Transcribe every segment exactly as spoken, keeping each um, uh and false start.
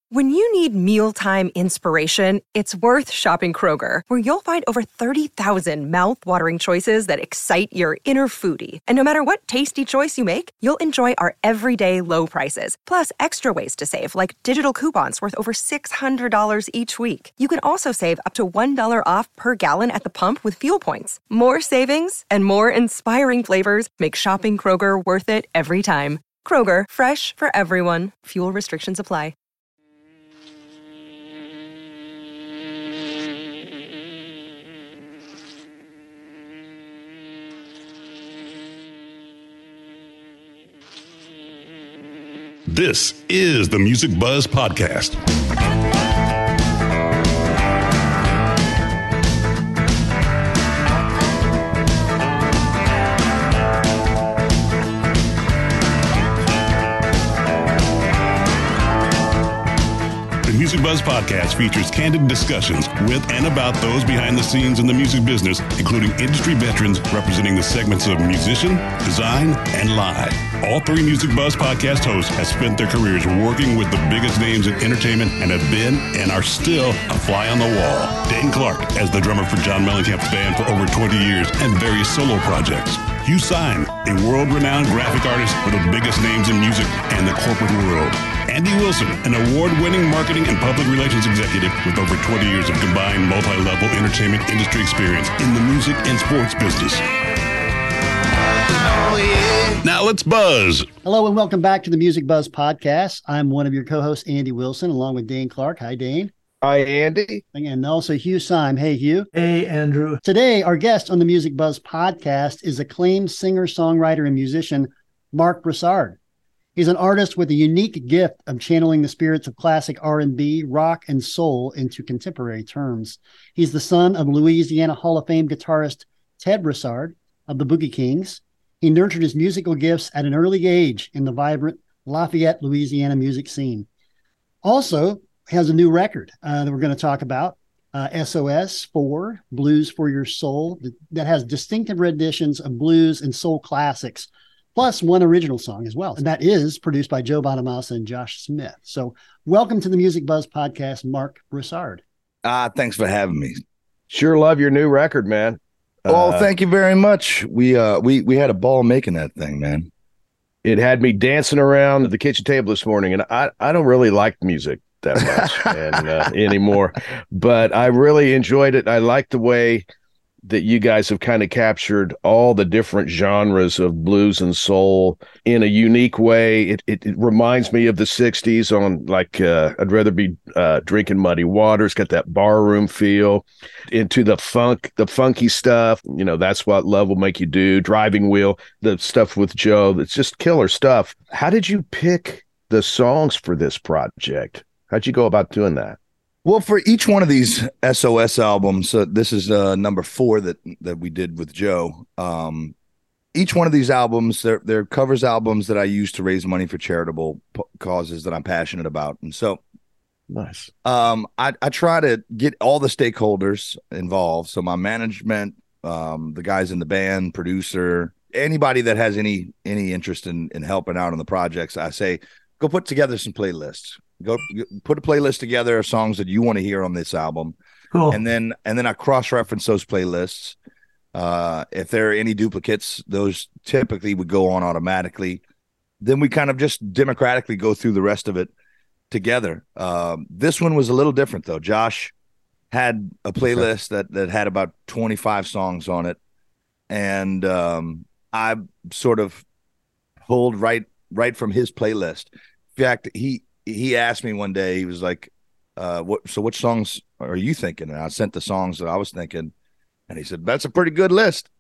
When you need mealtime inspiration, it's worth shopping Kroger, where you'll find over thirty thousand mouth-watering choices that excite your inner foodie. And no matter what tasty choice you make, you'll enjoy our everyday low prices, plus extra ways to save, like digital coupons worth over six hundred dollars each week. You can also save up to one dollar off per gallon at the pump with fuel points. More savings and more inspiring flavors make shopping Kroger worth it every time. Kroger, fresh for everyone. Fuel restrictions apply. This is the Music Buzz Podcast. The Music Buzz Podcast features candid discussions with and about those behind the scenes in the music business, including industry veterans representing the segments of musician, design, and live. All three Music Buzz Podcast hosts have spent their careers working with the biggest names in entertainment and have been and are still a fly on the wall. Dane Clark as the drummer for John Mellencamp's band for over twenty years and various solo projects. Hugh Syme, a world-renowned graphic artist for the biggest names in music and the corporate world. Andy Wilson, an award-winning marketing and public relations executive with over twenty years of combined multi-level entertainment industry experience in the music and sports business. Oh, yeah. Now let's buzz. Hello and welcome back to the Music Buzz Podcast. I'm one of your co-hosts, Andy Wilson, along with Dane Clark. Hi, Dane. Hi, Andy. And also Hugh Syme. Hey, Hugh. Hey, Andrew. Today, our guest on the Music Buzz Podcast is acclaimed singer, songwriter, and musician Mark Broussard. He's an artist with a unique gift of channeling the spirits of classic R and B, rock, and soul into contemporary terms. He's the son of Louisiana Hall of Fame guitarist Ted Broussard of the Boogie Kings. He nurtured his musical gifts at an early age in the vibrant Lafayette, Louisiana music scene. Also has a new record uh, that we're going to talk about, uh, S O S four, Blues for Your Soul, that has distinctive renditions of blues and soul classics, plus one original song as well. And that is produced by Joe Bonamassa and Josh Smith. So welcome to the Music Buzz Podcast, Mark Broussard. Ah, uh, thanks for having me. Sure love your new record, man. Oh, uh, thank you very much. We uh we we had a ball making that thing, man. It had me dancing around the kitchen table this morning, and I I don't really like music that much and uh, anymore, but I really enjoyed it. I like the way that you guys have kind of captured all the different genres of blues and soul in a unique way. It it, it reminds me of the sixties on like uh, I'd rather be uh, drinking muddy water. It's got that barroom feel into the funk, the funky stuff. You know, That's What Love Will Make You Do, Driving Wheel, the stuff with Joe. That's just killer stuff. How did you pick the songs for this project? How'd you go about doing that? Well, for each one of these S O S albums, uh, this is uh, number four that that we did with Joe. Um, each one of these albums, they're, they're covers albums that I use to raise money for charitable p- causes that I'm passionate about. And so nice. Um, I, I try to get all the stakeholders involved. So my management, um, the guys in the band, producer, anybody that has any any interest in, in helping out on the projects, I say, go put together some playlists. Go put a playlist together of songs that you want to hear on this album. Cool. And then and then I cross-reference those playlists. Uh, if there are any duplicates, those typically would go on automatically. Then we kind of just democratically go through the rest of it together. Um, this one was a little different, though. Josh had a playlist that, that had about twenty-five songs on it. And um, I sort of pulled right right from his playlist. In fact, he he asked me one day, he was like, uh, "What? So which songs are you thinking?" And I sent the songs that I was thinking, and he said, "That's a pretty good list."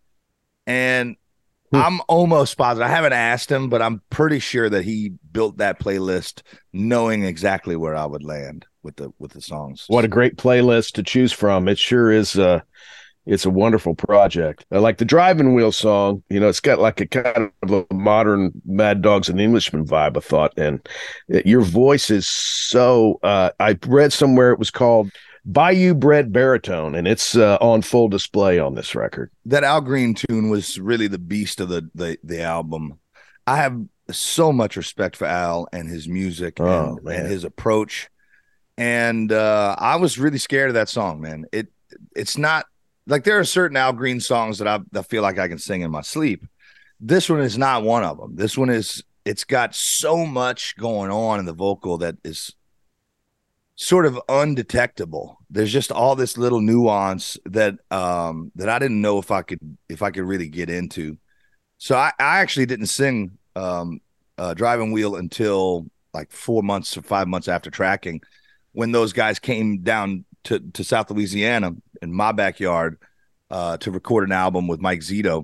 And hmm. I'm almost positive. I haven't asked him, but I'm pretty sure that he built that playlist knowing exactly where I would land with the with the songs. What a great playlist to choose from! It sure is. Uh, It's a wonderful project. I like the Driving Wheel song. You know, it's got like a kind of a modern Mad Dogs and Englishmen vibe, I thought. And it, your voice is so, uh, I read somewhere it was called Bayou Bred Baritone, and it's uh, on full display on this record. That Al Green tune was really the beast of the, the, the album. I have so much respect for Al and his music oh, and, and his approach. And uh, I was really scared of that song, man. It it's not like there are certain Al Green songs that I, I feel like I can sing in my sleep. This one is not one of them. This one is, it's got so much going on in the vocal that is sort of undetectable. There's just all this little nuance that um, that I didn't know if I could if I could really get into. So I, I actually didn't sing um, uh, Driving Wheel until like four months or five months after tracking, when those guys came down to, to South Louisiana in my backyard uh, to record an album with Mike Zito.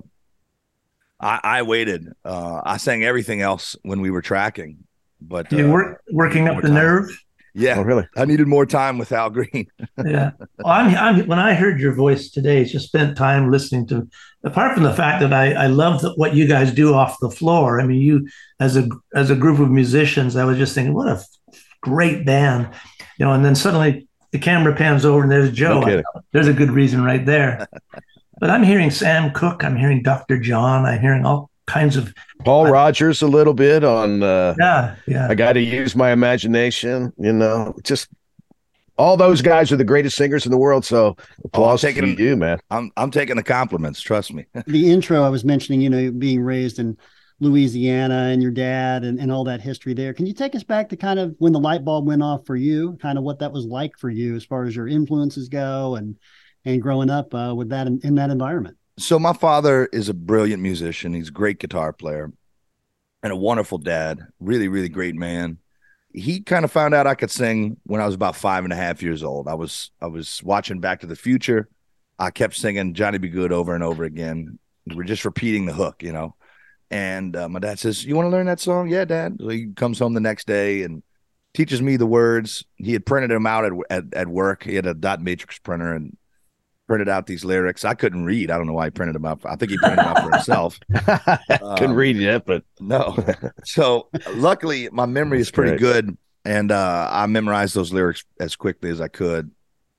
I, I waited. Uh, I sang everything else when we were tracking, but you uh, were working up the time. nerve. Yeah, Oh, really? I needed more time with Al Green. Yeah. Well, I'm, I'm, when I heard your voice today, just spent time listening to, apart from the fact that I, I love the, what you guys do off the floor. I mean, you, as a, as a group of musicians, I was just thinking, what a great band, you know, and then suddenly the camera pans over and there's Joe. No kidding. There's a good reason right there. But I'm hearing Sam Cooke. I'm hearing Doctor John. I'm hearing all kinds of Paul Rogers a little bit on uh yeah yeah I got to use my imagination, you know, just all those guys are the greatest singers in the world. So applause oh, taking, to you, man. I'm I'm taking the compliments. Trust me. The intro, I was mentioning, you know, being raised in Louisiana and your dad and, and all that history there. Can you take us back to kind of when the light bulb went off for you, kind of what that was like for you as far as your influences go and and growing up uh, with that in, in that environment? So my father is a brilliant musician. He's a great guitar player and a wonderful dad. Really, really great man. He kind of found out I could sing when I was about five and a half years old. I was I was watching Back to the Future. I kept singing Johnny Be Good over and over again. We're just repeating the hook, you know. And uh, my dad says, "You want to learn that song?" "Yeah, Dad." So he comes home the next day and teaches me the words. He had printed them out at at, at work. He had a dot matrix printer and printed out these lyrics. I couldn't read. I don't know why he printed them out. I think he printed them out for himself. Couldn't um, read it yet, but no. So luckily my memory is pretty great. good. And uh, I memorized those lyrics as quickly as I could.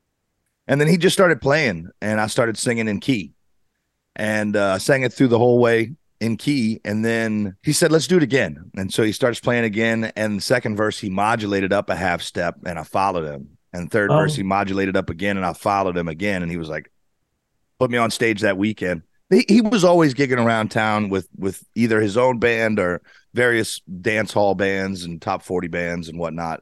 And then he just started playing and I started singing in key and uh, sang it through the whole way in key. And then he said, "Let's do it again." And so he starts playing again. And the second verse, he modulated up a half step and I followed him. And third Oh. verse, he modulated up again, and I followed him again. And he was like, put me on stage that weekend. He, he was always gigging around town with with either his own band or various dance hall bands and top forty bands and whatnot.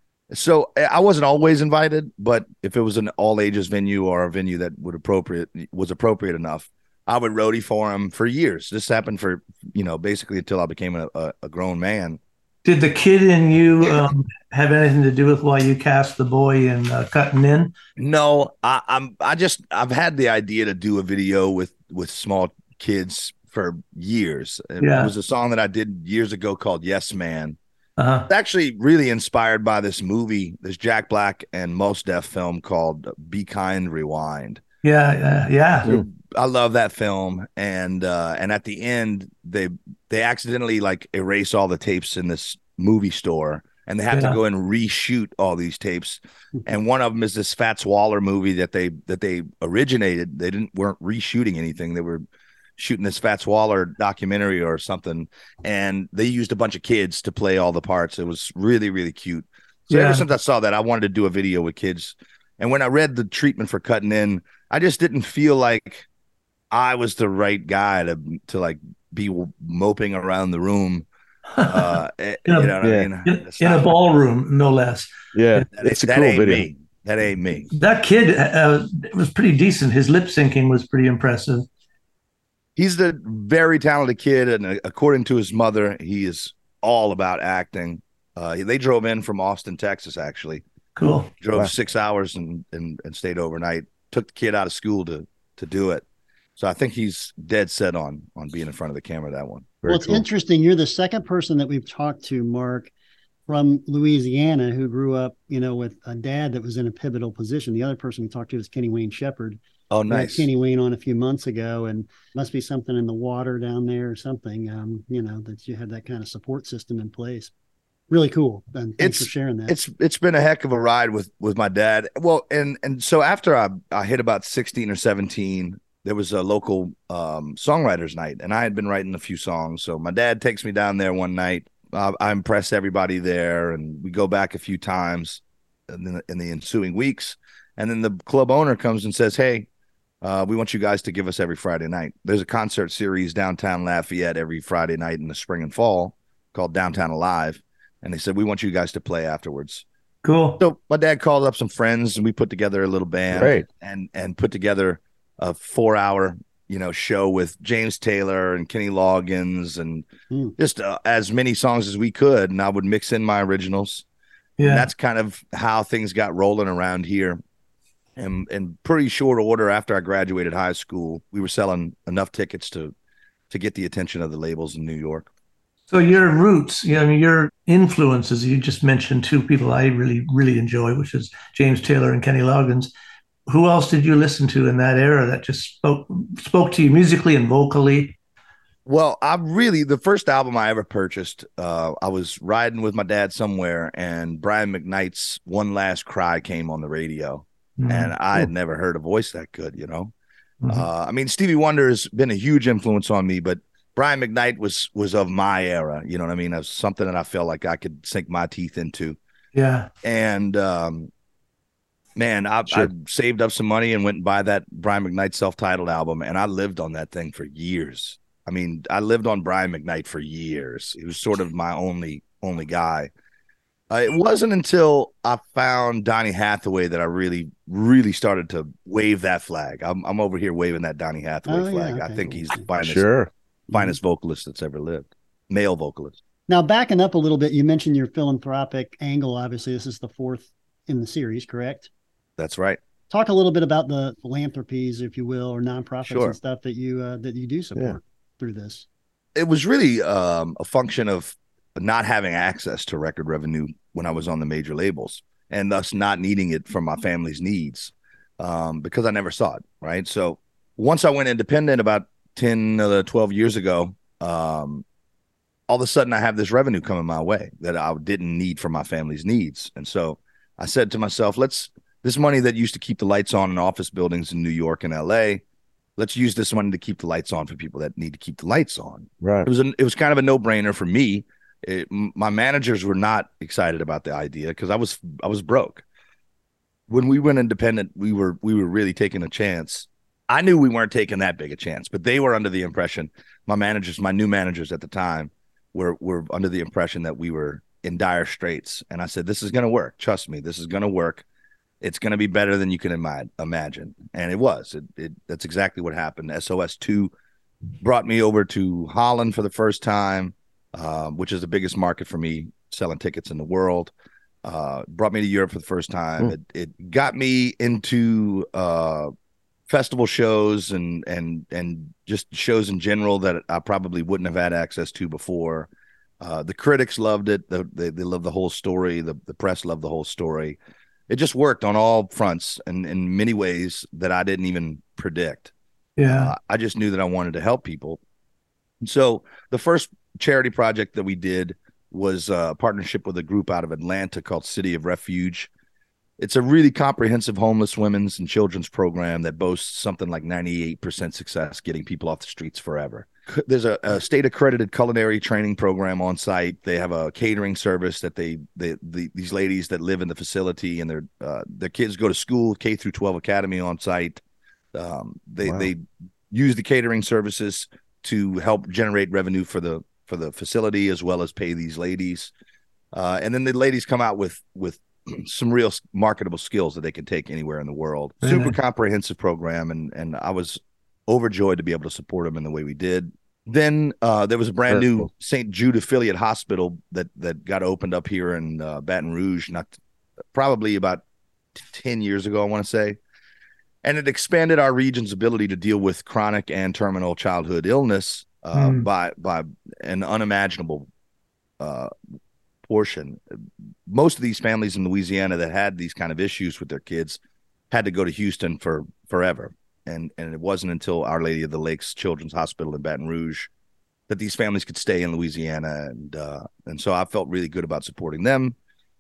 So I wasn't always invited, but if it was an all ages venue or a venue that would appropriate was appropriate enough, I would roadie for him for years. This happened for, you know, basically until I became a, a, a grown man. Did the kid in you um, have anything to do with why you cast the boy in uh, Cutting In? No, I, I'm. I just. I've had the idea to do a video with with small kids for years. It Yeah. was a song that I did years ago called "Yes Man." Uh-huh. It's actually really inspired by this movie, this Jack Black and Mos Def film called "Be Kind, Rewind." Yeah, yeah, yeah. So I love that film, and uh, and at the end, they they accidentally like erase all the tapes in this movie store, and they have Yeah. to go and reshoot all these tapes. And one of them is this Fats Waller movie that they that they originated. They didn't weren't reshooting anything. They were shooting this Fats Waller documentary or something, and they used a bunch of kids to play all the parts. It was really really cute. So Yeah. ever since I saw that, I wanted to do a video with kids. And when I read the treatment for Cutting In, I just didn't feel like I was the right guy to to like be moping around the room. Uh, eh, In a- you know what yeah. I mean? In, It's in a not- ballroom, no less. yeah, that it's a that cool ain't video. me. That ain't me. That kid uh, was pretty decent. His lip syncing was pretty impressive. He's a very talented kid, and uh, according to his mother, he is all about acting. Uh, they drove in from Austin, Texas, actually. Cool. Drove Wow. six hours and, and and stayed overnight. Took the kid out of school to to do it. So I think he's dead set on on being in front of the camera that one. Very Well, it's cool. interesting. You're the second person that we've talked to, Mark, from Louisiana, who grew up, you know, with a dad that was in a pivotal position. The other person we talked to is Kenny Wayne Shepherd. Oh, We had nice. Kenny Wayne on a few months ago, and must be something in the water down there or something, um, you know, that you had that kind of support system in place. Really cool. And thanks It's- for sharing that. It's it's been a heck of a ride with with my dad. Well, and and so after I I hit about sixteen or seventeen, there was a local um, songwriters night, and I had been writing a few songs. So my dad takes me down there one night. Uh, I impress everybody there, and we go back a few times. in the, in the ensuing weeks. And then the club owner comes and says, hey, uh, we want you guys to give us every Friday night. There's a concert series downtown Lafayette every Friday night in the spring and fall called Downtown Alive. And they said, we want you guys to play afterwards. Cool. So my dad called up some friends and we put together a little band Great. and and put together a four hour, you know, show with James Taylor and Kenny Loggins and Mm. just uh, as many songs as we could. And I would mix in my originals. Yeah. And that's kind of how things got rolling around here. And in pretty short order after I graduated high school, we were selling enough tickets to to get the attention of the labels in New York. So your roots, you know, I mean, your influences, you just mentioned two people I really, really enjoy, which is James Taylor and Kenny Loggins. Who else did you listen to in that era that just spoke spoke to you musically and vocally? Well, I really, the first album I ever purchased, uh, I was riding with my dad somewhere and Brian McKnight's One Last Cry came on the radio. Mm-hmm. And I had never heard a voice that good, you know? Mm-hmm. Uh, I mean, Stevie Wonder has been a huge influence on me, but Brian McKnight was was of my era, you know what I mean? It was something that I felt like I could sink my teeth into. Yeah. And um, man, I, Sure. I saved up some money and went and buy that Brian McKnight self-titled album, and I lived on that thing for years. I mean, I lived on Brian McKnight for years. He was sort of my only only guy. Uh, it wasn't until I found Donny Hathaway that I really, really started to wave that flag. I'm I'm over here waving that Donny Hathaway Oh, yeah, flag. I okay. think he's the finest, Sure. finest vocalist that's ever lived, male vocalist. Now, backing up a little bit, you mentioned your philanthropic angle. Obviously, this is the fourth in the series, correct? That's right. Talk a little bit about the philanthropies, if you will, or nonprofits Sure. and stuff that you uh, that you do support Yeah. through this. It was really um, a function of not having access to record revenue when I was on the major labels, and thus not needing it for my family's needs, um, because I never saw it. Right. So once I went independent about ten, uh, twelve years ago, um, all of a sudden I have this revenue coming my way that I didn't need for my family's needs. And so I said to myself, let's, this money that used to keep the lights on in office buildings in New York and L A, let's use this money to keep the lights on for people that need to keep the lights on. Right. It was an, it was kind of a no-brainer for me. It, m- my managers were not excited about the idea because I was I was broke. When we went independent, we were we were really taking a chance. I knew we weren't taking that big a chance, but they were under the impression, my managers, my new managers at the time, were were under the impression that we were in dire straits. And I said, this is going to work. Trust me, this is going to work. It's going to be better than you can ima- imagine. And it was. It, it that's exactly what happened. S O S two brought me over to Holland for the first time, um, which is the biggest market for me selling tickets in the world. Uh, brought me to Europe for the first time. Mm. It, it got me into uh, festival shows and and and just shows in general that I probably wouldn't have had access to before. Uh, the critics loved it. The, they they loved the whole story. The the press loved the whole story. It just worked on all fronts and in many ways that I didn't even predict. Yeah. Uh, I just knew that I wanted to help people. And so the first charity project that we did was a partnership with a group out of Atlanta called City of Refuge. It's a really comprehensive homeless women's and children's program that boasts something like ninety-eight percent success getting people off the streets forever. There's a, a state accredited culinary training program on site. They have a catering service that they, they the, these ladies that live in the facility and their uh, their kids go to school, K through twelve academy on site. Um, they Wow. they use the catering services to help generate revenue for the for the facility as well as pay these ladies. Uh, and then the ladies come out with with some real marketable skills that they can take anywhere in the world. Very Super nice. comprehensive program, and and I was overjoyed to be able to support them in the way we did. Then uh, there was a brand Very new cool. Saint Jude affiliate hospital that that got opened up here in uh, Baton Rouge, not probably about ten years ago, I want to say. And it expanded our region's ability to deal with chronic and terminal childhood illness uh, Hmm. by by an unimaginable uh, portion. Most of these families in Louisiana that had these kind of issues with their kids had to go to Houston for forever. And and it wasn't until Our Lady of the Lakes Children's Hospital in Baton Rouge that these families could stay in Louisiana. And uh, and so I felt really good about supporting them.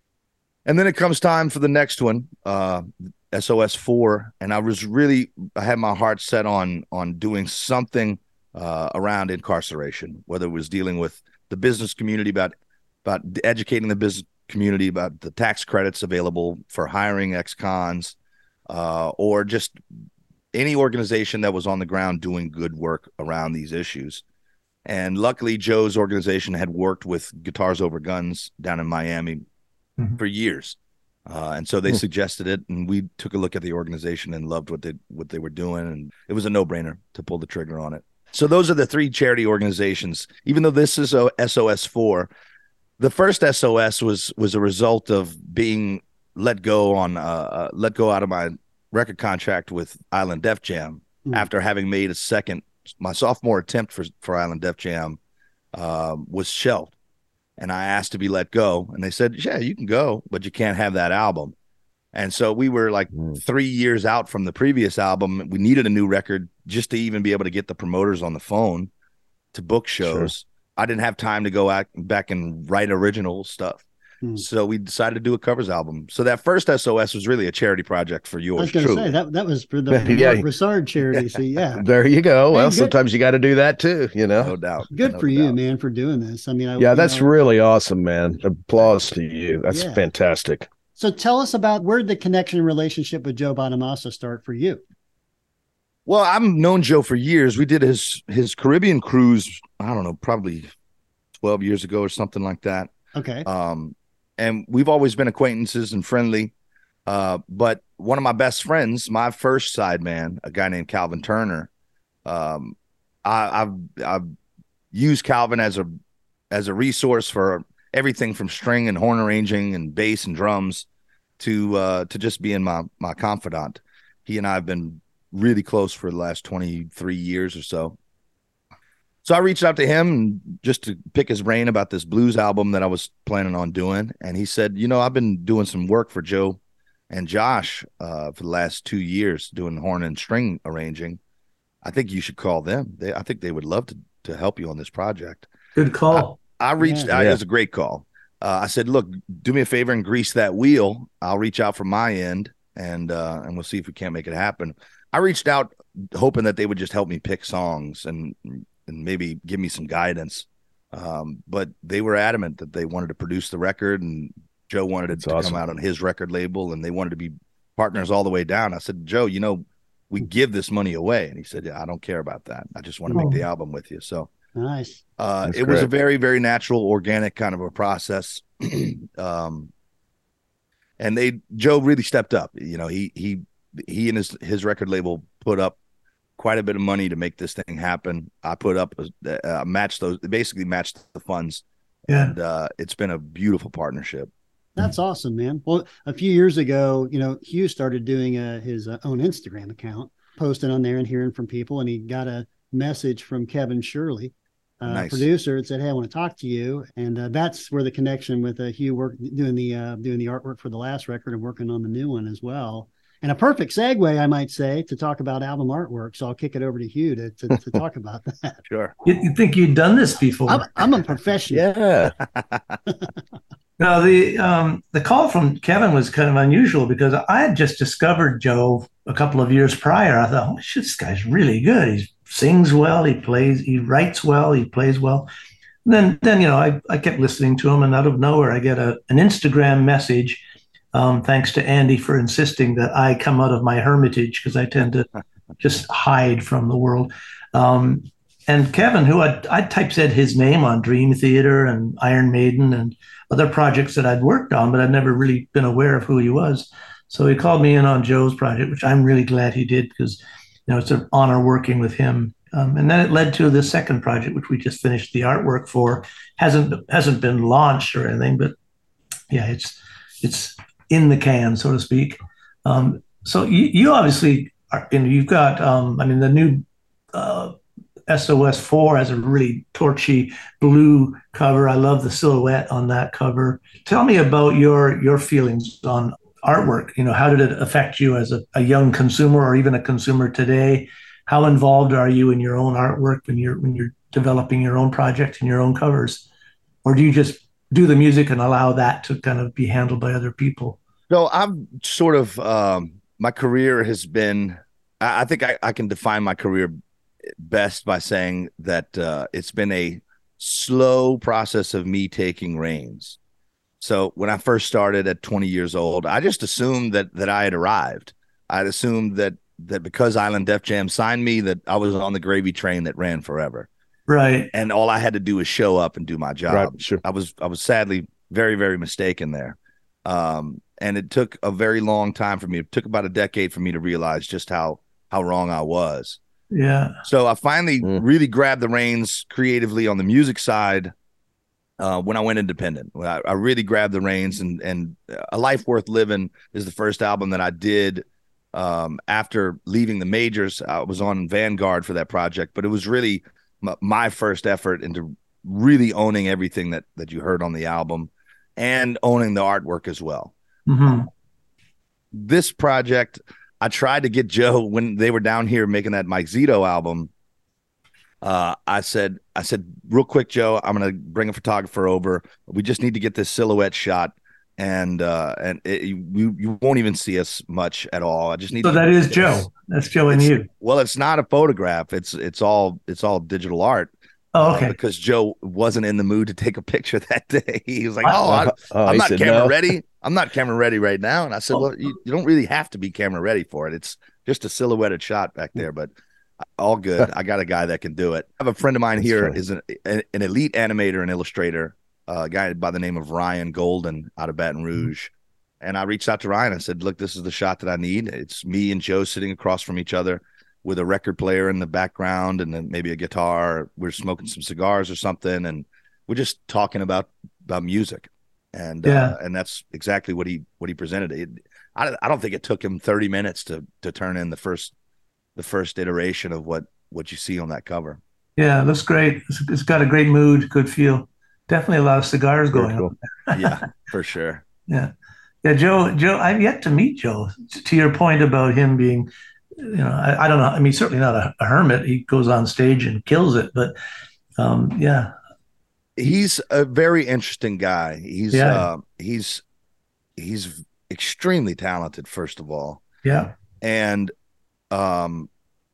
And then it comes time for the next one, uh, S O S four. And I was really, I had my heart set on on doing something uh, around incarceration, whether it was dealing with the business community about about educating the business community about the tax credits available for hiring ex-cons, uh, or just any organization that was on the ground doing good work around these issues. And luckily, Joe's organization had worked with Guitars Over Guns down in Miami mm-hmm. for years. Uh, and so they mm-hmm. suggested it, and we took a look at the organization and loved what they what they were doing, and it was a no-brainer to pull the trigger on it. So those are the three charity organizations. Even though this is a S O S four, the first S O S was was a result of being let go on uh, uh, let go out of my record contract with Island Def Jam mm-hmm. after having made a second. My sophomore attempt for for Island Def Jam uh, was shelved. And I asked to be let go, and they said, yeah, you can go, but you can't have that album. And so we were like mm. three years out from the previous album. We needed a new record just to even be able to get the promoters on the phone to book shows. Sure. I didn't have time to go out, back and write original stuff. Mm. So we decided to do a covers album. So that first S O S was really a charity project for yours. I was going to say, that, that was for the yeah. Broussard charity. So yeah. There you go. Well, good. Sometimes you got to do that too, you know? No doubt. Good no for doubt. you, man, for doing this. I mean, I, yeah, that's know, really awesome, man. Applause to you. That's yeah. fantastic. So tell us about, where did the connection and relationship with Joe Bonamassa start for you? Well, I've known Joe for years. We did his his Caribbean cruise, I don't know, probably twelve years ago or something like that. Okay. Um, and we've always been acquaintances and friendly. Uh, but one of my best friends, my first sideman, a guy named Calvin Turner, um, I, I've I've used Calvin as a as a resource for everything from string and horn arranging and bass and drums to uh, to just being my my confidant. He and I have been really close for the last twenty-three years or so. So I reached out to him just to pick his brain about this blues album that I was planning on doing. And he said, you know, I've been doing some work for Joe and Josh uh, for the last two years doing horn and string arranging. I think you should call them. They, I think they would love to, to help you on this project. Good call. I, I reached yeah, out. yeah. It was a great call. Uh, I said, look, do me a favor and grease that wheel. I'll reach out from my end, and uh, and we'll see if we can't make it happen. I reached out hoping that they would just help me pick songs and and maybe give me some guidance. Um, but they were adamant that they wanted to produce the record, and Joe wanted it That's to awesome. come out on his record label, and they wanted to be partners all the way down. I said, Joe, you know, we give this money away. And he said, yeah, I don't care about that. I just want to Oh. make the album with you. So Nice. uh, That's it was a great. very, very natural, organic kind of a process. um, and they, Joe really stepped up. You know, he, he, he and his, his record label put up quite a bit of money to make this thing happen. I put up a, a match those, basically matched the funds. Yeah. And uh, it's been a beautiful partnership. That's awesome, man. Well, a few years ago, you know, Hugh started doing uh, his uh, own Instagram account, posting on there and hearing from people. And he got a message from Kevin Shirley, uh, Nice. producer, and said, "Hey, I want to talk to you." And uh, that's where the connection with uh, Hugh work doing the uh, doing the artwork for the last record and working on the new one as well. And a perfect segue, I might say, to talk about album artwork. So I'll kick it over to Hugh to to, to talk about that. Sure. You, you think you'd done this before? I'm, I'm a professional. Yeah. No, the um, the call from Kevin was kind of unusual because I had just discovered Joe a couple of years prior. I thought, oh, shit, this guy's really good. He sings well, he plays, he writes well, he plays well. And then, then you know, I, I kept listening to him, and out of nowhere, I get a an Instagram message. Um, thanks to Andy for insisting that I come out of my hermitage because I tend to just hide from the world. Um, and Kevin, who I'd, I'd typeset his name on Dream Theater and Iron Maiden and other projects that I'd worked on, but I'd never really been aware of who he was. So he called me in on Joe's project, which I'm really glad he did because, you know, it's an honor working with him. Um, and then it led to the second project, which we just finished the artwork for. Hasn't hasn't been launched or anything, but yeah, it's it's in the can, so to speak. Um, so you, you obviously are, you know, you've got, um, I mean, the new uh, S O S four has a really torchy blue cover. I love the silhouette on that cover. Tell me about your your feelings on artwork. You know, how did it affect you as a, a young consumer or even a consumer today? How involved are you in your own artwork when you're when you're developing your own project and your own covers? Or do you just do the music and allow that to kind of be handled by other people? So I've sort of, um, my career has been, I, I think I, I can define my career best by saying that uh, it's been a slow process of me taking reins. So when I first started at twenty years old, I just assumed that that I had arrived. I'd assumed that that because Island Def Jam signed me, that I was on the gravy train that ran forever. Right. And all I had to do was show up and do my job. Right, sure. I was I was sadly very, very mistaken there. Um, and it took a very long time for me. It took about a decade for me to realize just how how wrong I was. Yeah. So I finally Mm. really grabbed the reins creatively on the music side uh, when I went independent. I, I really grabbed the reins, and and A Life Worth Living is the first album that I did um, after leaving the majors. I was on Vanguard for that project, but it was really m- my first effort into really owning everything that that you heard on the album and owning the artwork as well. Mm-hmm. This project, I tried to get Joe when they were down here making that Mike Zito album. Uh, I said, I said, real quick, Joe, I'm going to bring a photographer over. We just need to get this silhouette shot. And, uh, and it, you, you won't even see us much at all. I just need So to that is this. Joe. That's Joe and you. Well, it's not a photograph. It's, it's all, it's all digital art. Oh, Uh, okay. because Joe wasn't in the mood to take a picture that day. He was like, Wow. "Oh, I, Oh, I'm he not said camera no. ready. I'm not camera ready right now." And I said, Oh. "Well, you, you don't really have to be camera ready for it. It's just a silhouetted shot back there, but all good. I got a guy that can do it." I have a friend of mine That's here funny. is an, an an elite animator and illustrator, uh, a guy by the name of Ryan Golden out of Baton Rouge. And I reached out to Ryan. I said, "Look, this is the shot that I need. It's me and Joe sitting across from each other with a record player in the background and then maybe a guitar. We're smoking some cigars or something, and we're just talking about about music." And Yeah. uh, and that's exactly what he what he presented. It, I I don't think it took him thirty minutes to to turn in the first the first iteration of what what you see on that cover. Yeah, it looks great. It's, it's got a great mood, good feel. Definitely a lot of cigars Very going cool. on. Yeah, for sure. Yeah. Yeah, Joe, Joe, I've yet to meet Joe. To your point about him being, you know, I, I don't know. I mean, certainly not a, a hermit. He goes on stage and kills it. But um, yeah, He's a very interesting guy. He's Yeah. uh, he's he's extremely talented, first of all. yeah, And um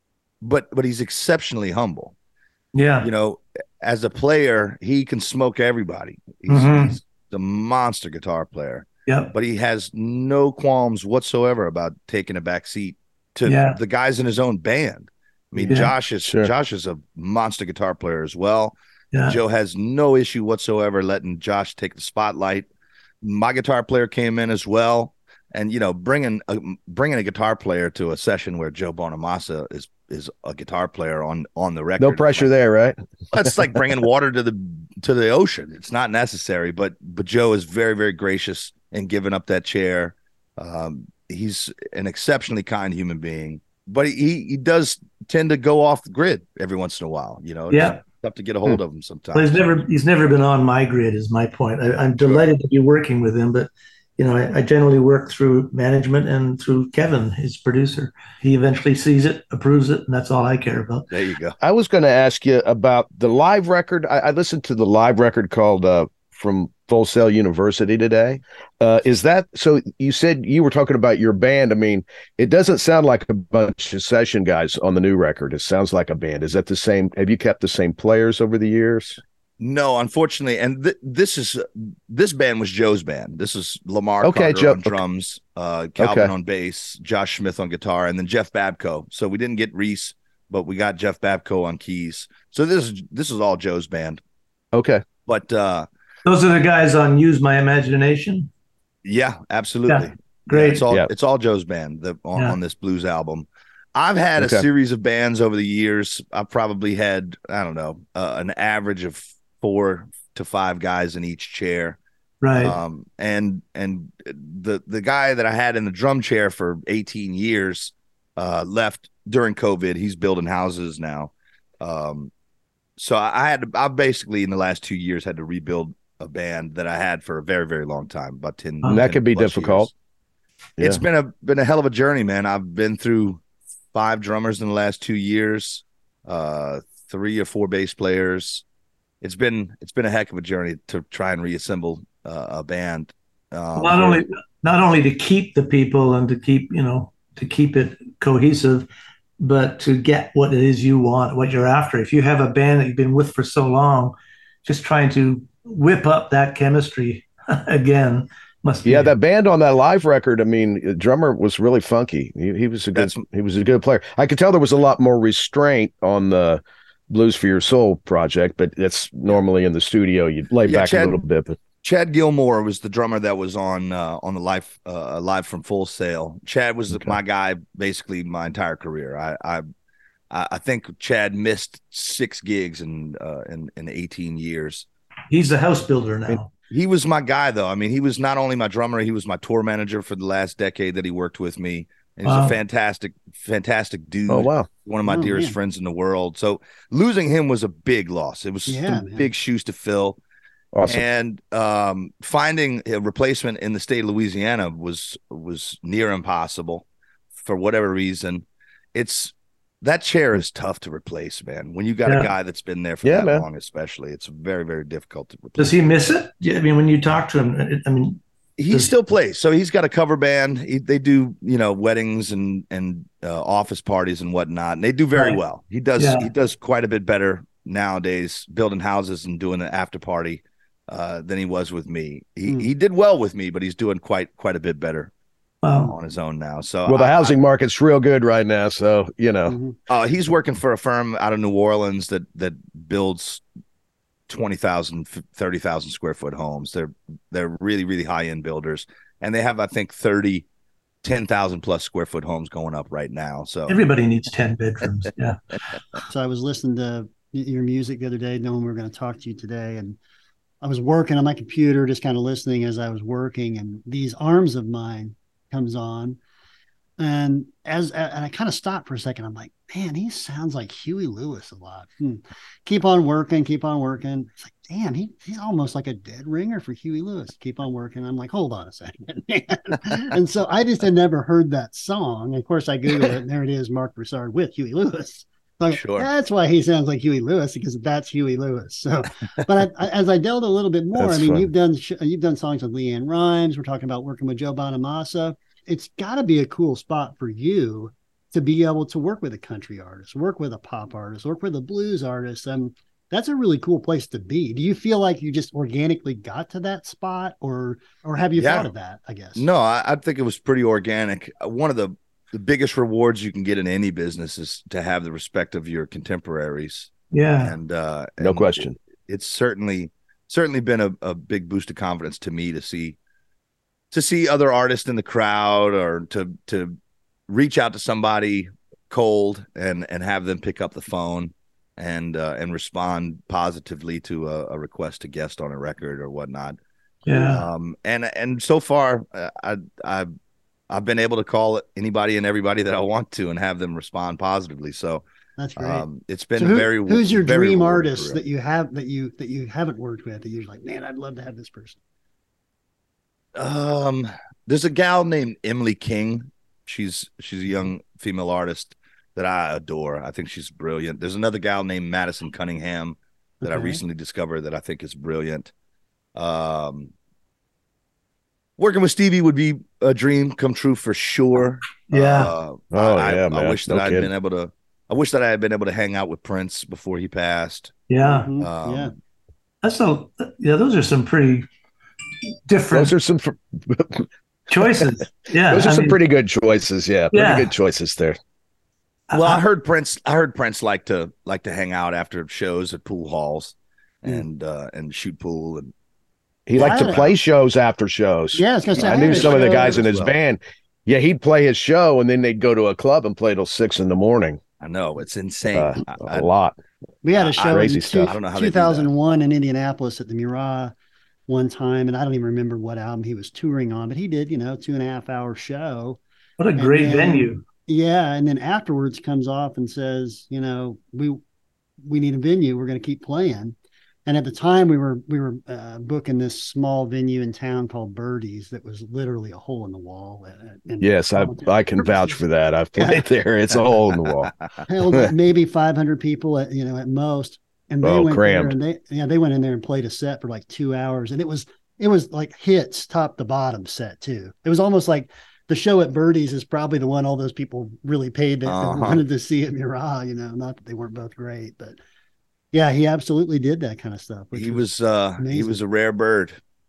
but but he's exceptionally humble. yeah, You know, as a player, he can smoke everybody. He's, Mhm. he's a monster guitar player, yeah, but he has no qualms whatsoever about taking a back seat to Yeah. the guys in his own band. I mean, Yeah. Josh is Sure. Josh is a monster guitar player as well. yeah. Joe has no issue whatsoever letting Josh take the spotlight. My guitar player came in as well, and you know, bringing a, bringing a guitar player to a session where Joe Bonamassa is is a guitar player on on the record. No pressure there, right? It's like bringing water to the to the ocean. It's not necessary, but but Joe is very very gracious in giving up that chair. Um, he's an exceptionally kind human being, but he he does tend to go off the grid every once in a while. You know, Yeah. it's tough to get a hold of him sometimes. Well, he's never he's never been on my grid. Is my point. I, I'm delighted to be working with him, but you know, I, I generally work through management and through Kevin, his producer. He eventually sees it, approves it, and that's all I care about. There you go. I was going to ask you about the live record. I, I listened to the live record called uh, From Full Sail University today. Uh, is that so? You said you were talking about your band. I mean, it doesn't sound like a bunch of session guys on the new record. It sounds like a band. Is that the same? Have you kept the same players over the years? No, unfortunately, and th- this is this band was Joe's band. This is Lamar Okay, Carter Joe- on drums, uh, Calvin Okay. on bass, Josh Smith on guitar, and then Jeff Babco. So we didn't get Reese, but we got Jeff Babco on keys. So this is this is all Joe's band. Okay. But uh, Those are the guys on Use My Imagination. yeah, absolutely. Yeah, great. It's all Yeah. it's all Joe's band the, on, Yeah. on this blues album. I've had Okay. a series of bands over the years. I've probably had I don't know uh, an average of four to five guys in each chair. Right. Um, and and the the guy that I had in the drum chair for eighteen years uh, left during COVID. He's building houses now. Um, so I, I had to, I basically in the last two years had to rebuild a band that I had for a very very long time, about ten. And that ten could be plus difficult. years. It's Yeah. been a been a hell of a journey, man. I've been through five drummers in the last two years, uh, three or four bass players. It's been it's been a heck of a journey to try and reassemble uh, a band. Um, not only not only to keep the people and to keep you know to keep it cohesive, but to get what it is you want, what you're after. If you have a band that you've been with for so long, just trying to whip up that chemistry again. Must be. Yeah, that band on that live record. I mean, the drummer was really funky. He, he was a good. That's- he was a good player. I could tell there was a lot more restraint on the Blues for Your Soul project, but that's normally in the studio. You lay Yeah, back Chad- a little bit. But Chad Gilmore was the drummer that was on uh, on the live uh, live from Full Sail. Chad was Okay. my guy basically my entire career. I I I think Chad missed six gigs in uh, in in eighteen years. He's the house builder now. He was my guy, though. I mean, he was not only my drummer, he was my tour manager for the last decade that he worked with me. And he's Wow. a fantastic, fantastic dude. oh wow, One of my Oh, dearest man. friends in the world. So losing him was a big loss. It was Yeah, some man. big shoes to fill. awesome. And um, finding a replacement in the state of Louisiana was was near impossible for whatever reason. It's that chair is tough to replace, man. When you got Yeah. a guy that's been there for Yeah, that man. long, especially, it's very, very difficult to replace. Does he miss it? Yeah, I mean, when you talk to him, it- I mean, He Does- still plays. So he's got a cover band. He, they do, you know, weddings and and uh, office parties and whatnot. And they do very Right. well. He does. Yeah. He does quite a bit better nowadays, building houses and doing an after party uh, than he was with me. He Hmm. he did well with me, but he's doing quite quite a bit better wow. on his own now. So Well, the I- housing market's real good right now, so you know. Mhm. Uh, he's working for a firm out of New Orleans that that builds twenty thousand, thirty thousand square foot homes. They're they're really, really high end builders. And they have, I think, thirty, ten thousand plus square foot homes going up right now. So Everybody needs ten bedrooms. Yeah. So I was listening to y- your music the other day, knowing we were going to talk to you today, and I was working on my computer, just kind of listening as I was working, and These Arms of Mine comes on, and as and I kind of stopped for a second. I'm like, man, he sounds like Huey Lewis a lot. Hmm. Keep on working, keep on working. It's like, damn, he he's almost like a dead ringer for Huey Lewis. Keep on working. I'm like, hold on a second. And so I just had never heard that song. Of course, I Googled it, and there it is, Mark Broussard with Huey Lewis. Like, Sure. That's why he sounds like Huey Lewis, because that's Huey Lewis. So, but I, I, as I delved a little bit more, That's I mean, fun. you've done sh- you've done songs with Leanne Rhymes. We're talking about working with Joe Bonamassa. It's got to be a cool spot for you to be able to work with a country artist, work with a pop artist, work with a blues artist. Um, that's a really cool place to be. Do you feel like you just organically got to that spot, or or have you Yeah. thought of that? I guess. no, I, I think it was pretty organic. Uh, One of the, the biggest rewards you can get in any business is to have the respect of your contemporaries. Yeah. And uh, No and question. it- it's certainly certainly been a, a big boost of confidence to me to see to see other artists in the crowd, or to to reach out to somebody cold and and have them pick up the phone and uh, and respond positively to a, a request to guest on a record or whatnot. Yeah. Um, and and so far, uh, I I I've been able to call anybody and everybody that I want to and have them respond positively. So That's great. um, it's been So who- very. who's your very dream rewarding artist career. that you have that you that you haven't worked with that you're like, man, I'd love to have this person? Um, there's a gal named Emily King. She's she's a young female artist that I adore. I think she's brilliant. There's another gal named Madison Cunningham that I Okay. recently discovered that I think is brilliant. Um, working with Stevie would be a dream come true for sure. Yeah. Uh, Oh, I, yeah, I, man. I wish that No I'd kidding. been able to. I wish that I had been able to hang out with Prince before he passed. Yeah. Mhm. Um, yeah. That's a, yeah, those are some pretty different Those are some fr- choices. Yeah. those are I some mean, pretty good choices. Yeah, pretty Yeah. good choices there. Well, I- I heard Prince. I heard Prince like to like to hang out after shows at pool halls and uh, and shoot pool. And He liked Yeah. to play shows after shows. Yeah, I was gonna say, I I knew had a some of the show guys in as his well. band. Yeah, he'd play his show, and then they'd go to a club and play till six in the morning. I know it's insane. Uh, I, a I- lot. We had I- a show crazy in stuff. I don't know how they two do that. thousand one in Indianapolis at the Murat one time, and I don't even remember what album he was touring on, but he did, you know, two and a half hour show. what a great And then- venue. Yeah, and then afterwards comes off and says, you know, we we need a venue. We're going to keep playing. And at the time, we were we were uh, booking this small venue in town called Birdies that was literally a hole in the wall. uh, and Yes, I I can vouch for that. I've played there. It's a hole in the wall. held like maybe five hundred people at, you know, at most. And they Oh, went crammed. there and they yeah they went in there and played a set for like two hours, and it was it was like hits top to bottom set too. It was almost like the show at Birdies is probably the one all those people really paid that, that Uh-huh. wanted to see at Murat. You know, not that they weren't both great, but yeah, he absolutely did that kind of stuff. which he was uh, he amazing. was a rare bird.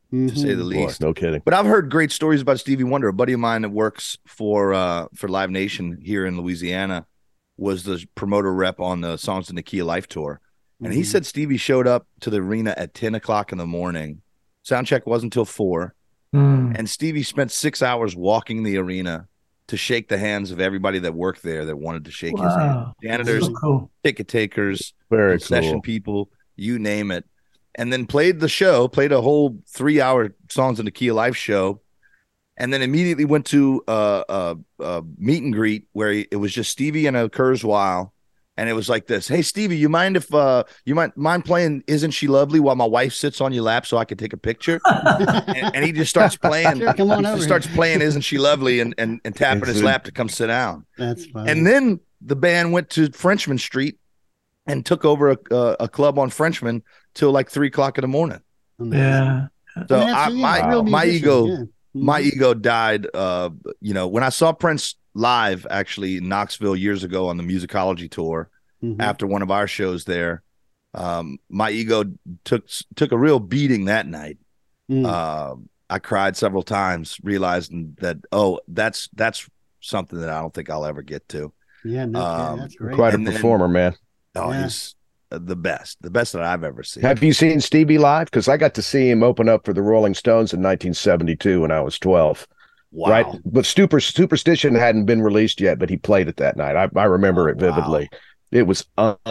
mm-hmm. to say the least. Boy, no kidding. But I've heard great stories about Stevie Wonder. A buddy of mine that works for uh, for Live Nation here in Louisiana was the promoter rep on the Songs in the Key of Life tour. And mm-hmm. he said Stevie showed up to the arena at ten o'clock in the morning. Sound check wasn't until four. Mm. And Stevie spent six hours walking the arena to shake the hands of everybody that worked there that wanted to shake wow. his hand. Janitors, so cool. ticket takers, Very concession cool. people, you name it. And then played the show, played a whole three-hour Songs in the Key of Life show, and then immediately went to a, a, a meet and greet where he, it was just Stevie and a Kurzweil. And it was like this. Hey, Stevie, you mind if uh, you might mind playing Isn't She Lovely while my wife sits on your lap so I can take a picture? and, and he just starts playing. Sure, come on he over starts here. playing Isn't She Lovely and, and, and tapping his lap to come sit down. That's funny. And then the band went to Frenchman Street and took over a, a, a club on Frenchman till like three o'clock in the morning. Yeah. So I mean, I, my, wow. my ego, yeah. mm-hmm. my ego died. Uh, you know, when I saw Prince live actually in Knoxville years ago on the Musicology tour, mm-hmm. after one of our shows there, um, my ego took took a real beating that night. Mm. Uh, I cried several times, realizing that oh, that's that's something that I don't think I'll ever get to. Yeah, no, um, that's great. Quite a performer, then, man. Oh, yeah. he's the best, the best that I've ever seen. Have you seen Stevie live? Because I got to see him open up for the Rolling Stones in nineteen seventy-two when I was twelve. Wow. Right, but Super, Superstition hadn't been released yet, but he played it that night. I, I remember oh, it vividly. Wow. It was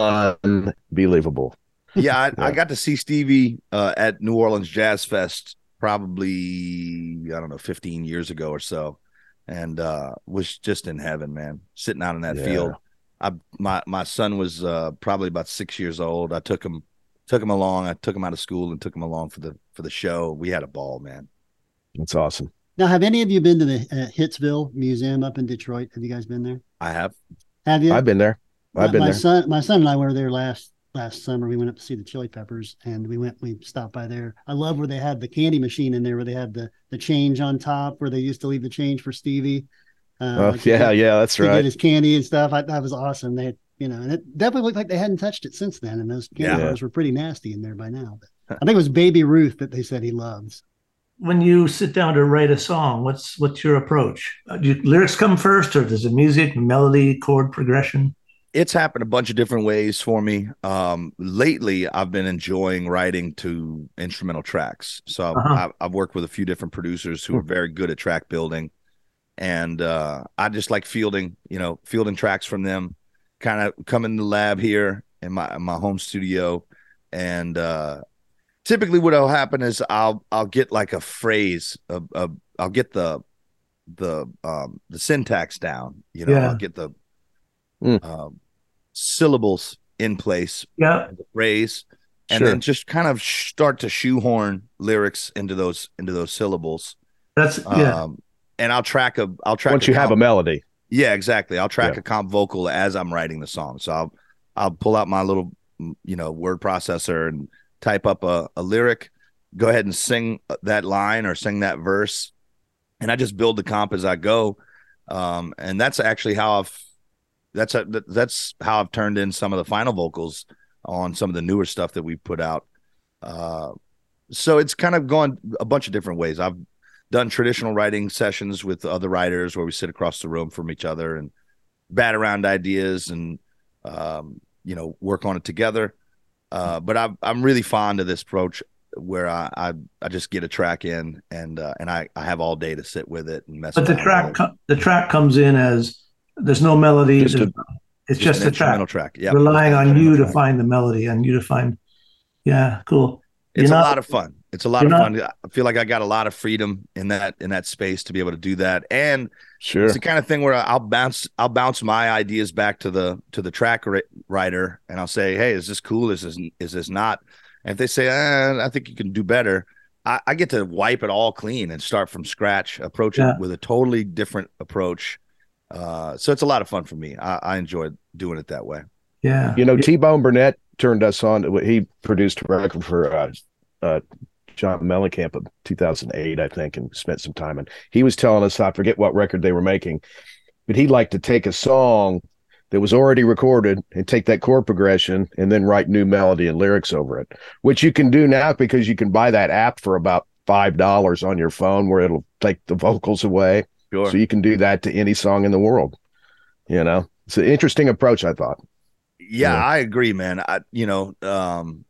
unbelievable. Yeah, I, yeah, I got to see Stevie uh, at New Orleans Jazz Fest probably, I don't know, fifteen years ago or so, and uh, was just in heaven, man, sitting out in that yeah. field. I my my son was uh, probably about six years old. I took him took him along. I took him out of school and took him along for the for the show. We had a ball, man. That's awesome. Now, have any of you been to the uh, Hitsville Museum up in Detroit? Have you guys been there? I have. Have you? I've been there. I've been my there. son, my son and I were there last last summer. We went up to see the Chili Peppers, and we went. We stopped by there. I love where they had the candy machine in there, where they had the the change on top, where they used to leave the change for Stevie. Uh, oh like yeah, get, yeah, that's right. Get his candy and stuff. I, that was awesome. They, you know, and it definitely looked like they hadn't touched it since then. And those candy yeah. bars were pretty nasty in there by now. But I think it was Baby Ruth that they said he loves. When you sit down to write a song, what's what's your approach? Uh, do you, lyrics come first, or does it music, melody, chord progression? It's happened a bunch of different ways for me. Um, lately, I've been enjoying writing to instrumental tracks. So uh-huh. I've, I've worked with a few different producers who are very good at track building, and uh, I just like fielding, you know, fielding tracks from them. Kind of come in the lab here in my in my home studio, and uh, typically what'll happen is I'll I'll get like a phrase, a, a, I'll get the the um, the syntax down, you know, yeah. I'll get the Mm. Uh, syllables in place, yeah, the phrase, and sure. then just kind of start to shoehorn lyrics into those into those syllables. That's yeah. Um, and I'll track a I'll track once a you comp, have a melody. Yeah, exactly. I'll track yeah. a comp vocal as I'm writing the song. So I'll I'll pull out my little you know word processor and type up a, a lyric. Go ahead and sing that line or sing that verse, and I just build the comp as I go. Um, and that's actually how I've That's a, that's how I've turned in some of the final vocals on some of the newer stuff that we've put out. Uh, so it's kind of gone a bunch of different ways. I've done traditional writing sessions with other writers where we sit across the room from each other and bat around ideas and, um, you know, work on it together. Uh, but I've, I'm really fond of this approach where I, I, I just get a track in and uh, and I, I have all day to sit with it and mess. But the track co- the track comes in as there's no melody. Just a, it's just, just a track. track. Yep. Relying on you to find the melody and you to find. Yeah, cool. It's you're a not, lot of fun. It's a lot of not, fun. I feel like I got a lot of freedom in that in that space to be able to do that. And sure, it's the kind of thing where I'll bounce I'll bounce my ideas back to the to the track writer, and I'll say, "Hey, is this cool? Is this is this not?" And if they say, eh, "I think you can do better," I, I get to wipe it all clean and start from scratch, approach yeah. it with a totally different approach. Uh, so it's a lot of fun for me. I, I enjoy doing it that way. Yeah, you know, yeah. T-Bone Burnett turned us on. To, he produced a record for uh, uh, John Mellencamp of two thousand eight, I think, and spent some time. And he was telling us, I forget what record they were making, but he'd like to take a song that was already recorded and take that chord progression and then write new melody and lyrics over it, which you can do now because you can buy that app for about five dollars on your phone where it'll take the vocals away. Sure. So you can do that to any song in the world. You know, it's an interesting approach, I thought. Yeah, Yeah. I agree, man. I, you know, um,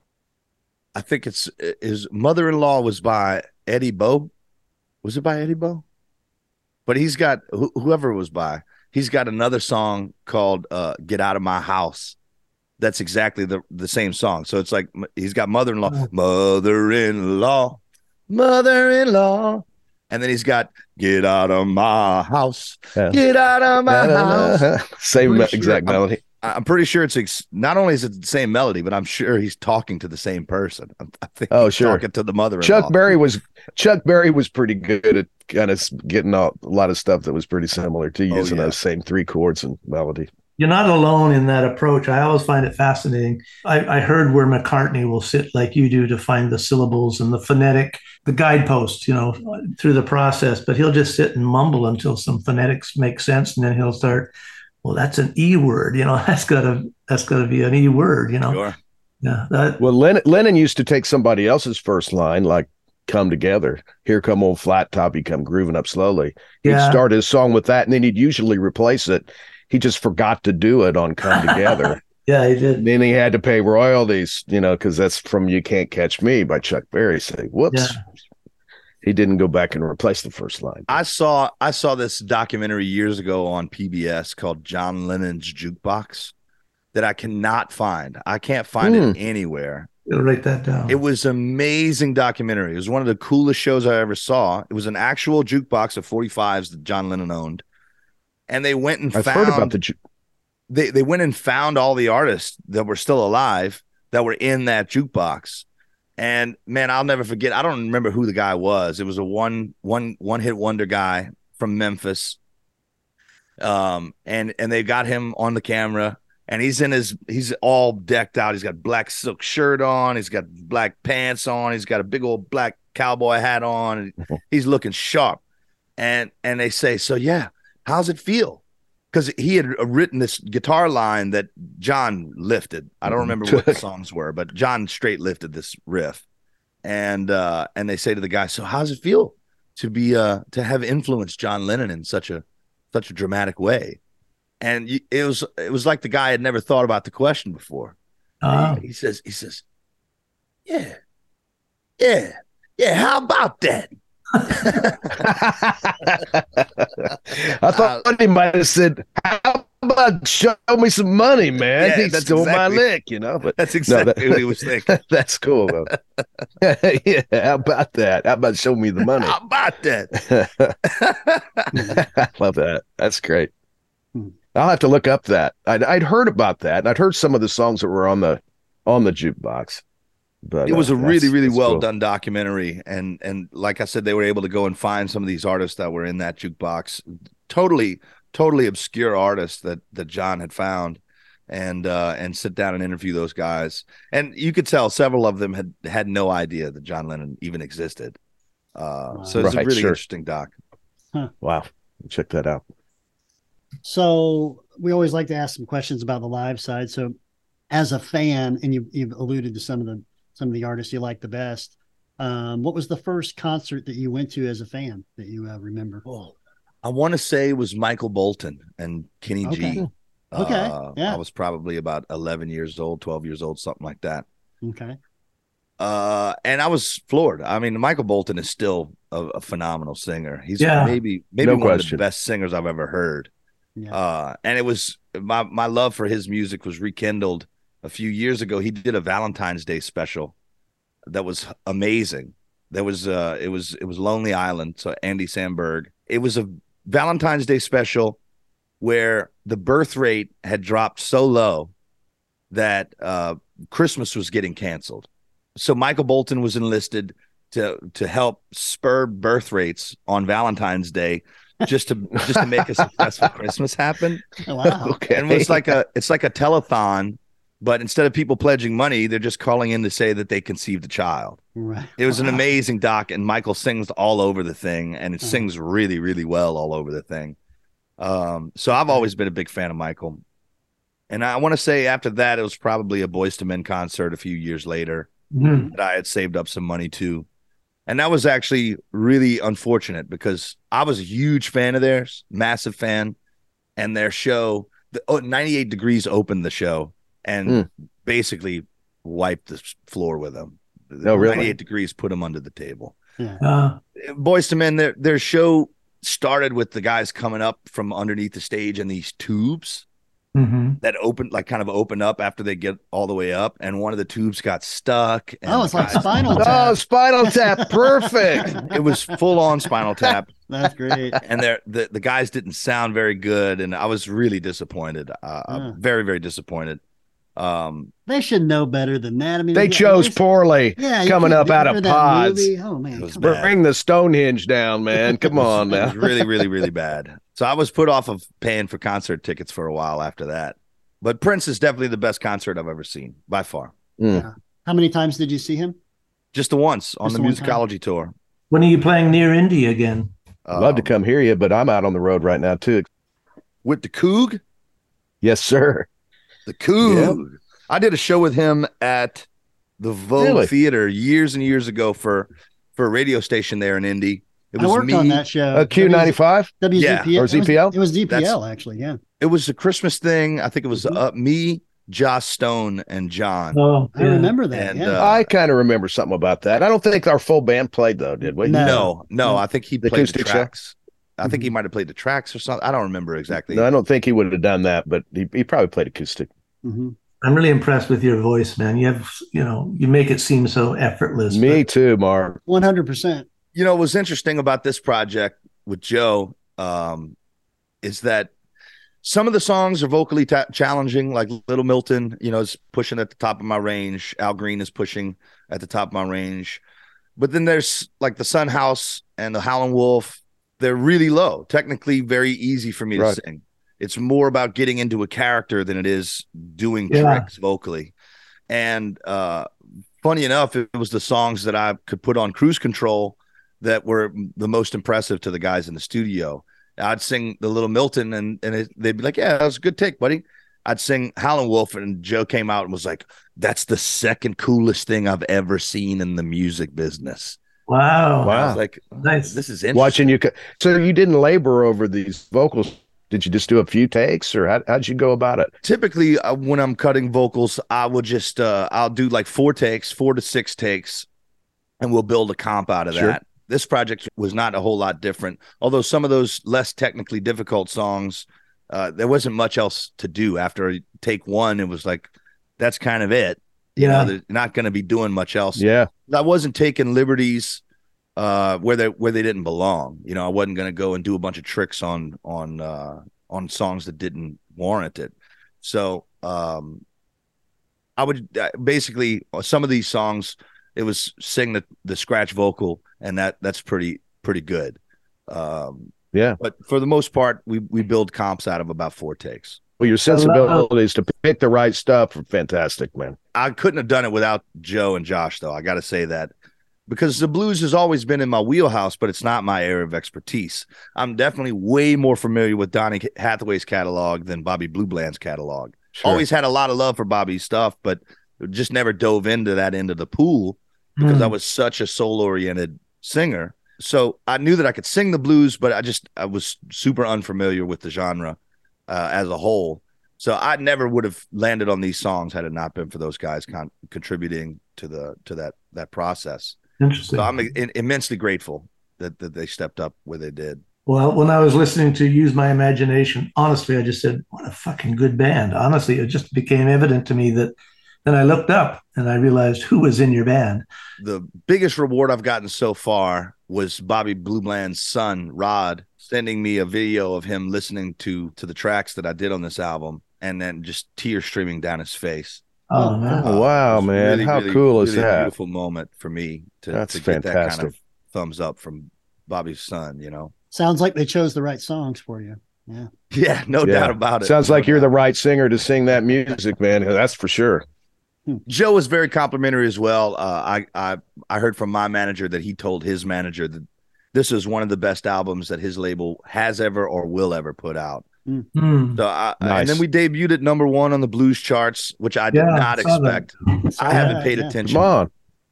I think it's his mother-in-law was by Eddie Bo. Was it by Eddie Bo? But he's got wh- whoever it was by. He's got another song called uh, "Get Out of My House." That's exactly the the same song. So it's like he's got mother-in-law, Oh. mother-in-law, mother-in-law, and then he's got "Get Out of My House, Yeah. get out of my house." Same Pretty sure- exact I'm- melody. I'm pretty sure it's ex- not only is it the same melody, but I'm sure he's talking to the same person. I'm, I think Oh, he's sure. talking to the mother-in-law. Chuck Berry was Chuck Berry was pretty good at kind of getting a, a lot of stuff that was pretty similar to Oh, using yeah. those same three chords and melody. You're not alone in that approach. I always find it fascinating. I, I heard where McCartney will sit like you do to find the syllables and the phonetic, the guideposts, you know, through the process, but he'll just sit and mumble until some phonetics make sense. And then he'll start, well, that's an E word, you know, that's gotta, that's gotta be an E word, you know? Sure. Yeah. That, Well, Lennon, Lennon used to take somebody else's first line, like "Come Together." Here come old flat top, he come grooving up slowly. He'd Yeah. start his song with that, and then he'd usually replace it. He just forgot to do it on "Come Together." yeah, he did. Then he had to pay royalties, you know, because that's from "You Can't Catch Me" by Chuck Berry. Say, whoops. Yeah. He didn't go back and replace the first line. I saw I saw this documentary years ago on P B S called John Lennon's Jukebox that I cannot find. I can't find Hmm. it anywhere. You'll write that down. It was an amazing documentary. It was one of the coolest shows I ever saw. It was an actual jukebox of forty-fives that John Lennon owned. And they went and I've found heard about the. ju- they they went and found all the artists that were still alive that were in that jukebox. And man, I'll never forget. I don't remember who the guy was. It was a one one one hit wonder guy from Memphis. Um, and and they got him on the camera, and he's in his he's all decked out. He's got black silk shirt on. He's got black pants on. He's got a big old black cowboy hat on. And he's looking sharp. And and they say, so yeah, how's it feel? Because he had written this guitar line that John lifted. I don't remember what the songs were, but John straight lifted this riff. And uh, and they say to the guy, so how's it feel to be uh, to have influenced John Lennon in such a such a dramatic way? And you, it was it was like the guy had never thought about the question before. Ah. He, he says he says, yeah, yeah, yeah. How about that? I thought he might have said, "How about show me some money, man?" Yeah, he that's stole my exactly- lick, you know. But That's no, exactly that- what he was thinking. That's cool, though. Yeah, how about that? How about show me the money? How about that? I love that. That's great. Hmm. I'll have to look up that. I'd, I'd heard about that, and I'd heard some of the songs that were on the on the jukebox. But It was uh, a really, that's- really that's well cool. done documentary, and and like I said, they were able to go and find some of these artists that were in that jukebox, totally, totally obscure artists that that John had found, and uh, and sit down and interview those guys, and you could tell several of them had had no idea that John Lennon even existed. Uh, Wow. So it's a Right, really sure. interesting doc. Wow, check that out. So we always like to ask some questions about the live side. So as a fan, and you, you've alluded to some of the some of the artists you like the best, um, what was the first concert that you went to as a fan that you uh, remember? Oh, I want to say it was Michael Bolton and Kenny Okay. G. Okay, Uh, yeah. I was probably about eleven years old, twelve years old, something like that. Okay. Uh, and I was floored. I mean, Michael Bolton is still a, a phenomenal singer. He's Yeah. maybe maybe No one of question. the best singers I've ever heard. Yeah. Uh, and it was my my love for his music was rekindled a few years ago. He did a Valentine's Day special that was amazing. There was uh, it was it was Lonely Island. So Andy Samberg. It was a Valentine's Day special where the birth rate had dropped so low that uh, Christmas was getting canceled. So Michael Bolton was enlisted to to help spur birth rates on Valentine's Day, just to just to make a successful Christmas happen. Oh, wow. Okay, And it's like a it's like a telethon, but instead of people pledging money, they're just calling in to say that they conceived a child. Right. It was an Wow. amazing doc, and Michael sings all over the thing, and it Uh-huh. sings really, really well all over the thing. Um, so I've always been a big fan of Michael. And I want to say after that, it was probably a Boyz two Men concert a few years later Mhm. that I had saved up some money to. And that was actually really unfortunate because I was a huge fan of theirs, massive fan. And their show, the, oh, ninety-eight Degrees opened the show and mm. basically wiped the floor with them. No, really? ninety-eight Degrees put them under the table. Yeah. Uh, Boyz two Men, their, their show started with the guys coming up from underneath the stage in these tubes. Mm-hmm. That opened, like kind of opened up after they get all the way up, and one of the tubes got stuck. And oh, it's like guys, Spinal Oh, Tap. Spinal Tap. Perfect. it was full on Spinal Tap. That's great. And the, the guys didn't sound very good, and I was really disappointed. Uh, Yeah. Very, very disappointed. Um, They should know better than that. I mean, They yeah, chose they- poorly Yeah, you coming can't up do out it for of that pods. movie. Oh man, It was come bad. on. Bring the Stonehenge down, man. Come on it now. was really, really, really bad. So I was put off of paying for concert tickets for a while after that. But Prince is definitely the best concert I've ever seen, by far. Mm. How many times did you see him? Just the once on Just the the one time? musicology tour. when are you playing near Indy again? Love to Um, come hear you, but I'm out on the road right now too. with the Coog. Yes, sir. The Coog. I did a show with him at the Vogue Really? Theater years and years ago for for a radio station there in Indy. It I was worked me. on that show. Uh, Q ninety-five. W Z P L. Yeah, or Z P L? It was, it was D P L That's- actually. Yeah, It was a Christmas thing. I think it was Mhm. uh, me, Josh Stone, and John. Oh, I yeah. remember that. And, yeah. uh, I kind of remember something about that. I don't think our full band played though, did we? No. No, no, I think he The played the acoustic show? tracks. I think he might have played the tracks or something. I don't remember exactly. No, I don't think he would have done that, but he, he probably played acoustic. Mhm. I'm really impressed with your voice, man. You have, you know, you make it seem so effortless. Me but- too, Mark. one hundred percent. You know, what's interesting about this project with Joe um, is that some of the songs are vocally ta- challenging, like Little Milton, you know, is pushing at the top of my range. Al Green is pushing at the top of my range. But then there's like the Sun House and the Howlin' Wolf. They're really low, technically very easy for me Right. to sing. It's more about getting into a character than it is doing Yeah. tricks vocally. And uh, funny enough, it was the songs that I could put on cruise control that were the most impressive to the guys in the studio. I'd sing the Little Milton and, and it, they'd be like, yeah, that was a good take, buddy. I'd sing Howlin' Wolf and Joe came out and was like, that's the second coolest thing I've ever seen in the music business. Wow. I Wow. was like, Nice. this is interesting. Watching you, co- so you didn't labor over these vocals. Did you just do a few takes, or how, how'd you go about it? Typically uh, when I'm cutting vocals, I will just uh, I'll do like four takes, four to six takes, and we'll build a comp out of Sure. that. This project was not a whole lot different, although some of those less technically difficult songs, uh, there wasn't much else to do. After take one, it was like that's kind of it. You Yeah. know, they're not going to be doing much else. Yeah, I wasn't taking liberties uh, where they where they didn't belong. You know, I wasn't going to go and do a bunch of tricks on on uh, on songs that didn't warrant it. So um, I would uh, basically some of these songs it was sing the, the scratch vocal, and that that's pretty pretty good. Um, yeah. but for the most part, we we build comps out of about four takes. Well, your sensibilities to pick the right stuff are fantastic, man. I couldn't have done it without Joe and Josh, though. I got to say that because the blues has always been in my wheelhouse, but it's not my area of expertise. I'm definitely way more familiar with Donny Hathaway's catalog than Bobby Blue Bland's catalog. Sure. Always had a lot of love for Bobby's stuff, but just never dove into that end of the pool because Mm. I was such a soul-oriented singer. So I knew that I could sing the blues, but I just I was super unfamiliar with the genre uh, as a whole. So I never would have landed on these songs had it not been for those guys con- contributing to the to that that process. Interesting. So I'm in- immensely grateful that, that they stepped up where they did. Well, when I was listening to Use My Imagination, honestly, I just said, what a fucking good band. Honestly, it just became evident to me that then I looked up and I realized who was in your band. The biggest reward I've gotten so far was Bobby Blue Bland's son, Rod, sending me a video of him listening to to the tracks that I did on this album and then just tears streaming down his face. Oh, Oh, man. Oh, wow, It was man. really, How really, cool is really a that? beautiful moment for me to, That's to get that kind of fantastic. thumbs up from Bobby's son, you know? Sounds like they chose the right songs for you. Yeah. Yeah, no Yeah. doubt about it. Sounds No like you're doubt. the right singer to sing that music, man. That's for sure. Joe was very complimentary as well. Uh, I, I I heard from my manager that he told his manager that this is one of the best albums that his label has ever or will ever put out. Hmm. So I, Nice. and then we debuted at number one on the blues charts, which I did Yeah, not I saw that. expect. I haven't paid Yeah, yeah. attention. Come on.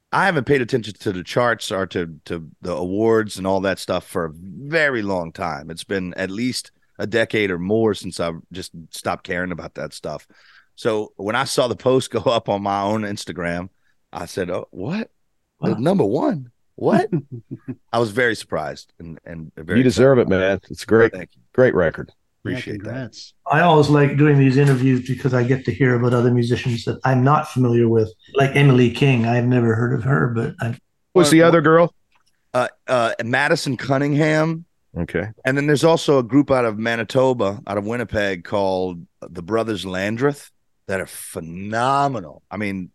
I haven't paid attention to the charts or to, to the awards and all that stuff for a very long time. It's been at least a decade or more since I've just stopped caring about that stuff. So when I saw the post go up on my own Instagram, I said, oh, what? Wow. The number one? What? I was very surprised. and, and very You deserve excited. it, man. It's a great, great record. Appreciate yeah, that. I always like doing these interviews because I get to hear about other musicians that I'm not familiar with, like Emily King. I've never heard of her, but I've... What's the other girl? Uh, uh, Madison Cunningham. Okay. And then there's also a group out of Manitoba, out of Winnipeg, called the Brothers Landreth that are phenomenal. I mean,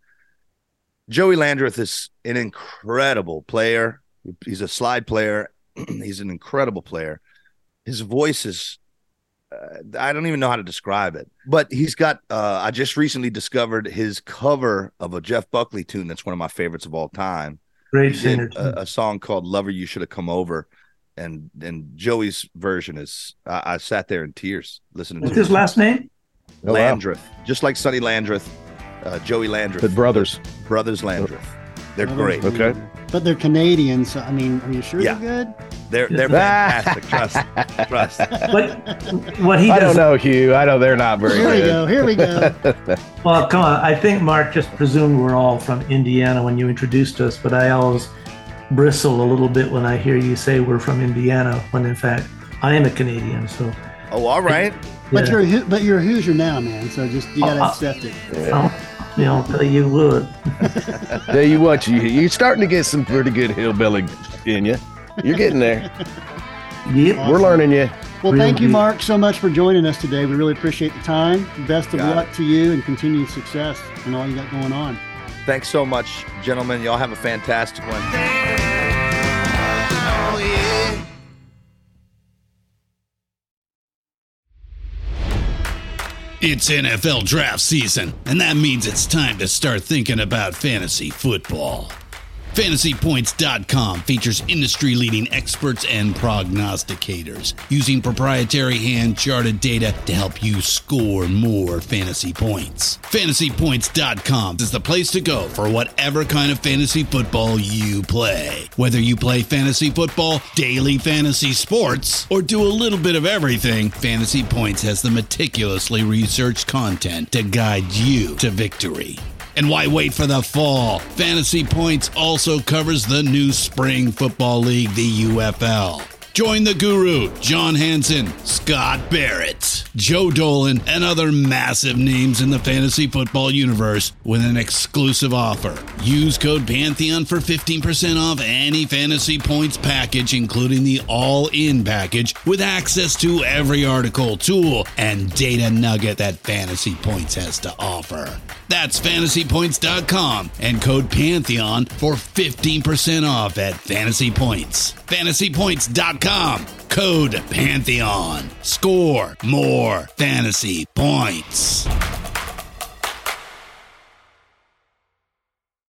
Joey Landreth is an incredible player. He's a slide player. He's an incredible player. His voice is, uh, I don't even know how to describe it. But he's got, uh, I just recently discovered his cover of a Jeff Buckley tune that's one of my favorites of all time. Great He singer. did a, a song called Lover, You Should Have Come Over. And and Joey's version is, I, I sat there in tears listening What's to his it. last name? Oh, wow. Landreth. Just like Sonny Landreth, uh, Joey Landreth. But brothers. Brothers Landreth. They're Brothers great. Okay. But they're Canadian, so I mean, are you sure Yeah. they're good? They're they're fantastic. Trust. Trust. What, what he I does... don't know, Hugh. I know they're not very Here we good. go. Here we go. Well, come on. I think Mark just presumed we're all from Indiana when you introduced us, but I always bristle a little bit when I hear you say we're from Indiana, when in fact I am a Canadian. So, Oh, all right. But yeah. you're a Hoo- but you're a Hoosier now, man. So just you gotta Uh, accept it. I'll, you know, tell you would. Tell you what, you, you're starting to get some pretty good hillbilly in you. You're getting there. Yep. We're learning you. Well, Real thank you, deep. Mark, so much for joining us today. We really appreciate the time. Best of Got luck it. to you and continued success and all you got going on. Thanks so much, gentlemen. Y'all have a fantastic one. It's N F L draft season, and that means it's time to start thinking about fantasy football. Fantasy Points dot com features industry-leading experts and prognosticators using proprietary hand-charted data to help you score more fantasy points. Fantasy Points dot com is the place to go for whatever kind of fantasy football you play. Whether you play fantasy football, daily fantasy sports, or do a little bit of everything, Fantasy Points has the meticulously researched content to guide you to victory. And why wait for the fall? Fantasy Points also covers the new spring football league, the U F L. Join the guru, John Hansen, Scott Barrett, Joe Dolan, and other massive names in the fantasy football universe with an exclusive offer. Use code Pantheon for fifteen percent off any Fantasy Points package, including the all-in package, with access to every article, tool, and data nugget that Fantasy Points has to offer. That's Fantasy Points dot com and code Pantheon for fifteen percent off at Fantasy Points. Fantasy Points dot com, code Pantheon. Score more fantasy points.